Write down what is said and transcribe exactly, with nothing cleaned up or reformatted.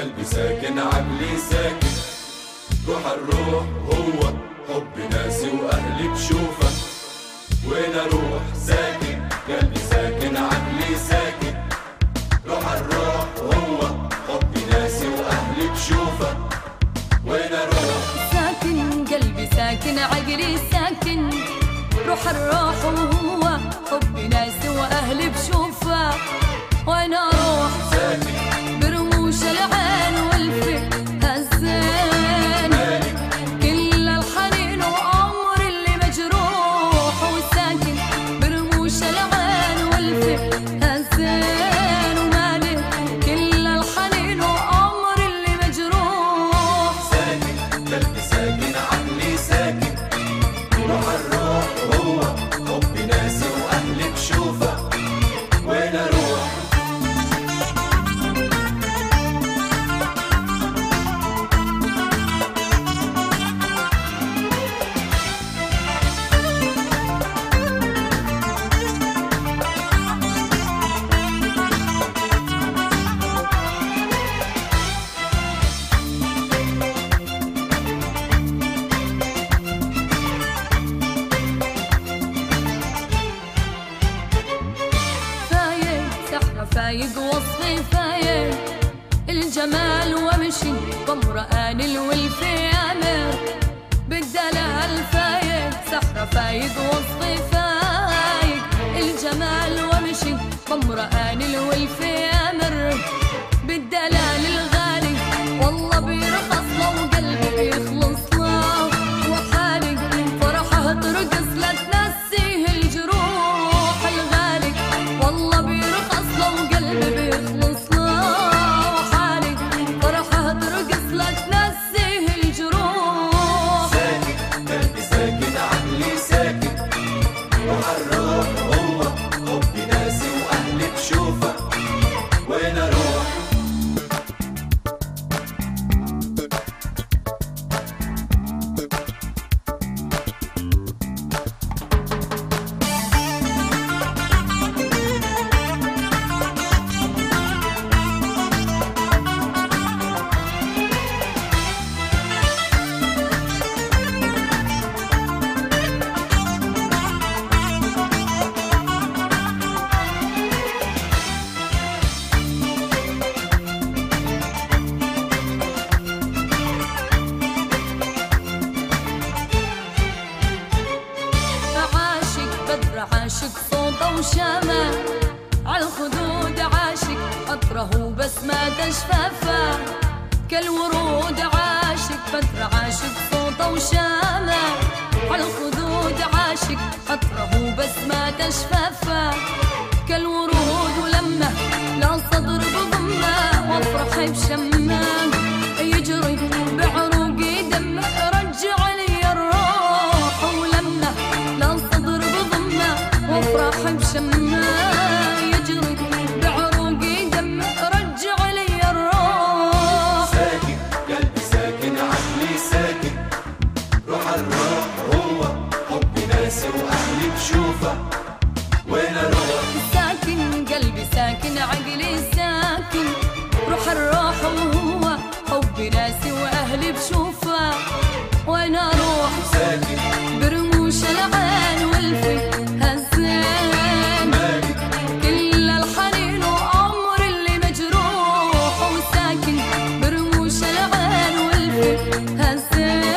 قلبي ساكن عقلي ساكن، روح الروح هو حب ناسي وأهلي بشوفه، وين أروح ساكن قلبي ساكن عقلي ساكن، روح الروح هو حب ناسي وأهلي بشوفه، وين أروح ساكن قلبي ساكن عقلي ساكن، روح الروح وهو حب ناسي وأهلي بشوفه، وين أروح ساكن برموش العين والفي هالزين، كل الحنين وعمر اللي مجروح، وساكن برموش العين والفي هالزين، ومالي كل الحنين وعمر اللي مجروح، ساكن قلبي ساكن عقلي ساكن، روح الروح هو حب ناسي وأهلي بشوفه، وين أروح فايق وصفي فايق الجمال ومشي بمرآن الولفي أمر بالدلال فايق سحرة فايق وصفي فايق الجمال ومشي بمرآن الولفي أمر بالدلال الغالي والله بيرخص له وقلبي بيخلص له وحالي فرحه ترقص لا تنسيه الجروح الغالي والله بيرخص وقلبي بيخلص له وحالي فرحه ترقص لا تنسيه الجروح، ساكن قلبي ساكن عقلي ساكن، روح الروح هو حب ناسي وأهلي بشوفه، وين أروح عاشق صوته وشامه عالخدود عاشق عطره بسمة شفافه كالورود عاشق بدر عاشق صوته وشامه عالخدود عاشق عطره بسمة شفافه كالورود ولمه لا صدر بضمه وافرح بشمه يجري بعروقي دمه رجع لي الروح ولمه لا صدر بضمه وافرح بشمه يجري بعروقي دمه رجع لي الروح، ساكن قلبي ساكن عقلي ساكن، روح الروح هو حب ناسي وأهلي بشوفه، وين أروح ساكن قلبي ساكن عقلي ساكن، روح الروح وهو حب ناسي وأهلي بشوفه، وين أروح ساكن برموش العين والفي هالزين، كل الحنين وعمر اللي مجروح، وساكن برموش العين والفي هالزين.